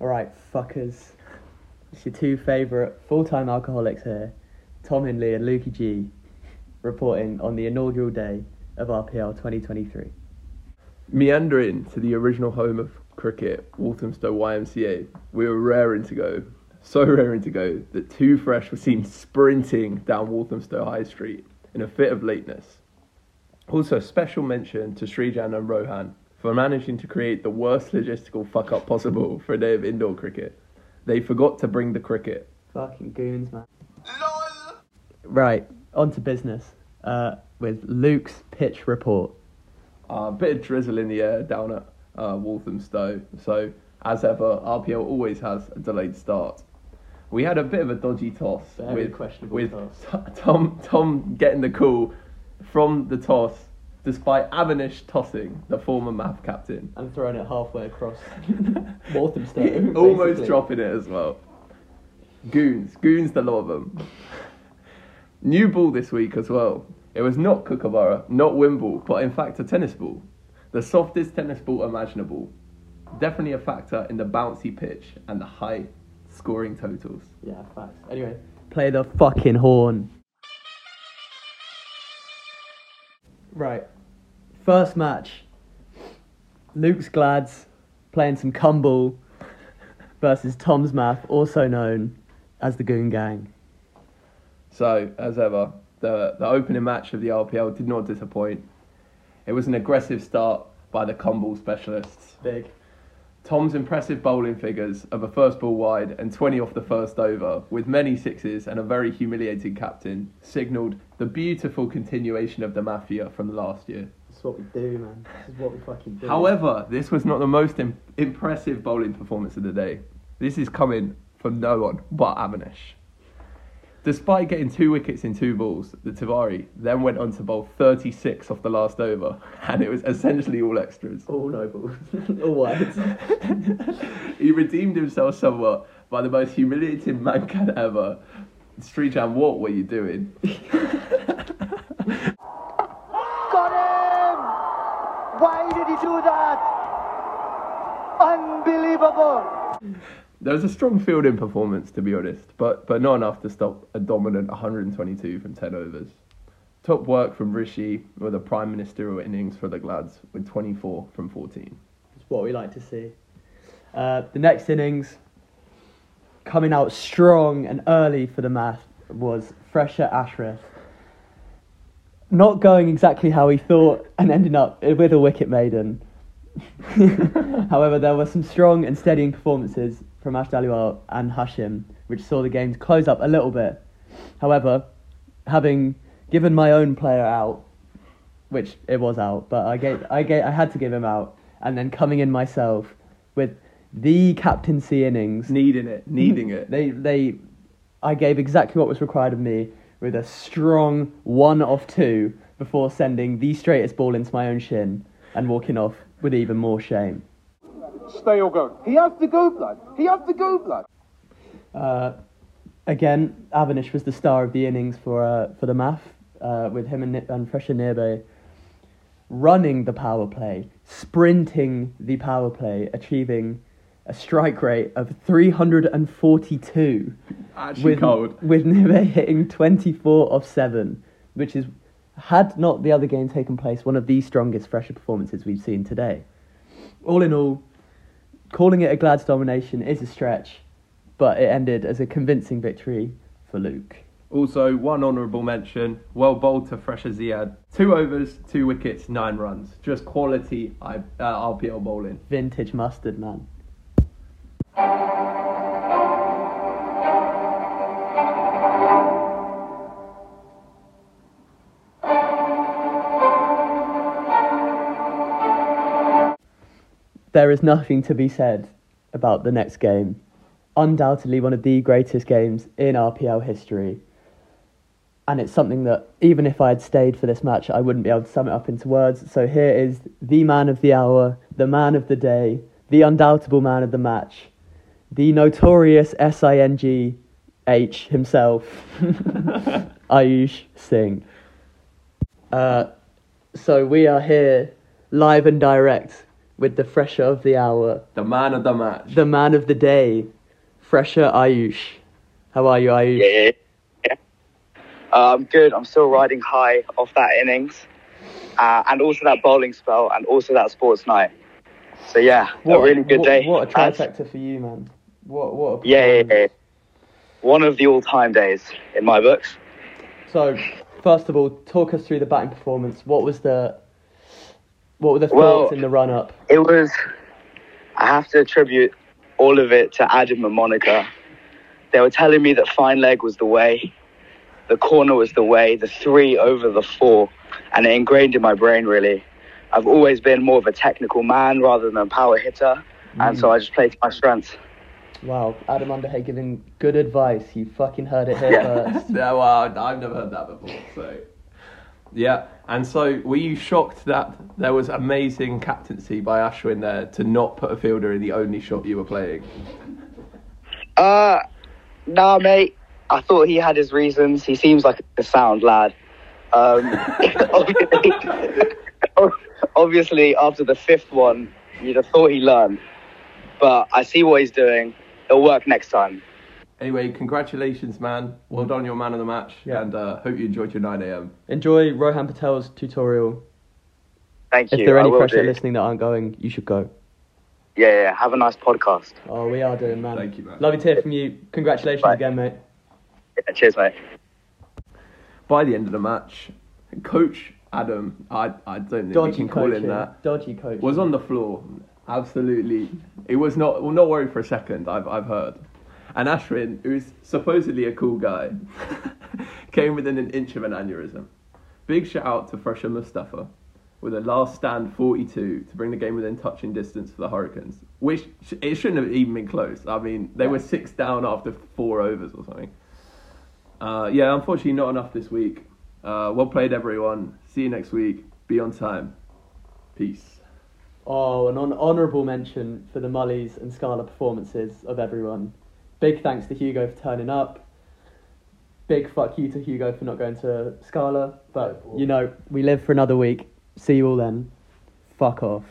Alright, fuckers. It's your two favourite full-time alcoholics here, Tom Hindley and Lukey G, reporting on the inaugural day of RPL 2023. Meandering to the original home of cricket, Walthamstow YMCA, we were so raring to go, that two fresh were seen sprinting down Walthamstow High Street in a fit of lateness. Also, special mention to Srijan and Rohan for managing to create the worst logistical fuck-up possible for a day of indoor cricket. They forgot to bring the cricket. Fucking goons, man. LOL! Right, on to business, with Luke's pitch report. A bit of drizzle in the air down at Walthamstow, so as ever, RPL always has a delayed start. We had a bit of a dodgy toss with Tom getting the call from the toss, despite Avanish tossing the former math captain. And throwing it halfway across Walthamstow. Almost dropping it as well. Goons, the lot of them. New ball this week as well. It was not Kookaburra, not Wimble, but in fact a tennis ball. The softest tennis ball imaginable. Definitely a factor in the bouncy pitch and the high scoring totals. Yeah, facts. Anyway, play the fucking horn. Right. First match. Luke's Glads playing some Cumble versus Tom's Math, also known as the Goon Gang. So, as ever, the opening match of the RPL did not disappoint. It was an aggressive start by the Cumble specialists. Big. Tom's impressive bowling figures of a first ball wide and 20 off the first over, with many sixes and a very humiliating captain, signalled the beautiful continuation of the Mafia from last year. This is what we do, man. This is what we fucking do. However, this was not the most impressive bowling performance of the day. This is coming from no one but Avanish. Despite getting 2 wickets in 2 balls, the Tiwari then went on to bowl 36 off the last over, and it was essentially all extras. All no balls. All wides. He redeemed himself somewhat by the most humiliating man-can ever. Srijan, what were you doing? Got him! Why did he do that? Unbelievable! There was a strong fielding performance, to be honest, but not enough to stop a dominant 122 from 10 overs. Top work from Rishi with a prime ministerial innings for the Glads with 24 from 14. It's what we like to see. The next innings, coming out strong and early for the Math, was Fresher Ashraf. Not going exactly how he thought and ending up with a wicket maiden. However, there were some strong and steadying performances from Ash Daliwal and Hashim, which saw the game close up a little bit. However, having given my own player out, which it was out, but I had to give him out, and then coming in myself with the captaincy innings, needing it. I gave exactly what was required of me with a strong 1 off 2 before sending the straightest ball into my own shin and walking off with even more shame. Stay or go. He has to go, blood. He has to go, blood. Again, Avanish was the star of the innings for the Math, with him and Fresher Nirbe running the power play, sprinting the power play, achieving a strike rate of 342. Actually cold. With Nirbe hitting 24 off 7, which is, had not the other game taken place, one of the strongest Fresher performances we've seen today. All in all, calling it a Glads domination is a stretch, but it ended as a convincing victory for Luke. Also, one honourable mention, well bowled to Fresher Ziad. 2 overs, 2 wickets, 9 runs. Just quality RPL bowling. Vintage mustard, man. There is nothing to be said about the next game. Undoubtedly one of the greatest games in RPL history. And it's something that, even if I had stayed for this match, I wouldn't be able to sum it up into words. So here is the man of the hour, the man of the day, the undoubtable man of the match, the notorious SINGH himself, Ayush Singh. So we are here, live and direct, with the fresher of the hour, The man of the match. the man of the day, fresher Ayush. How are you, Ayush? Yeah. I'm good. I'm still riding high off that innings, and also that bowling spell, and also that sports night. So yeah, a really good day. What a trifecta for you, man. What a Yeah. performance. One of the all-time days in my books. So, first of all, talk us through the batting performance. What were the Well, thoughts in the run-up? It was. I have to attribute all of it to Adam and Monica. They were telling me that fine leg was the way, the corner was the way, the 3 over the 4, and it ingrained in my brain, really. I've always been more of a technical man rather than a power hitter, and so I just played to my strengths. Wow, Adam Underhay giving good advice. You fucking heard it here Yeah. first. Yeah, well, I've never heard that before. So, yeah. And so, were you shocked that there was amazing captaincy by Ashwin there to not put a fielder in the only shot you were playing? Nah, mate. I thought he had his reasons. He seems like a sound lad. Obviously, after the 5th one, you'd have thought he learned. But I see what he's doing. It'll work next time. Anyway, congratulations, man. Well done, your man of the match. Yeah. And hope you enjoyed your 9 a.m. Enjoy Rohan Patel's tutorial. Thank you. If there are I any will fresher do. listening that aren't going, you should go. Yeah. Have a nice podcast. Oh, we are doing, man. Thank you, man. Lovely to hear from you. Congratulations Bye. again, mate. Yeah, cheers, mate. By the end of the match, Coach Adam, I don't think we Dodgy can call him coaching. that, Dodgy coach. was on the floor. Absolutely. It was not, well, not worried for a second, I've heard. And Ashwin, who's supposedly a cool guy, came within an inch of an aneurysm. Big shout out to Fresher Mustafa with a last stand 42 to bring the game within touching distance for the Hurricanes, which it shouldn't have even been close. I mean, they were 6 down after 4 overs or something. Yeah, unfortunately not enough this week. Well played, everyone. See you next week. Be on time. Peace. Oh, an honourable mention for the Mullies and Scala performances of everyone. Big thanks to Hugo for turning up. Big fuck you to Hugo for not going to Scala. But, you know, we live for another week. See you all then. Fuck off.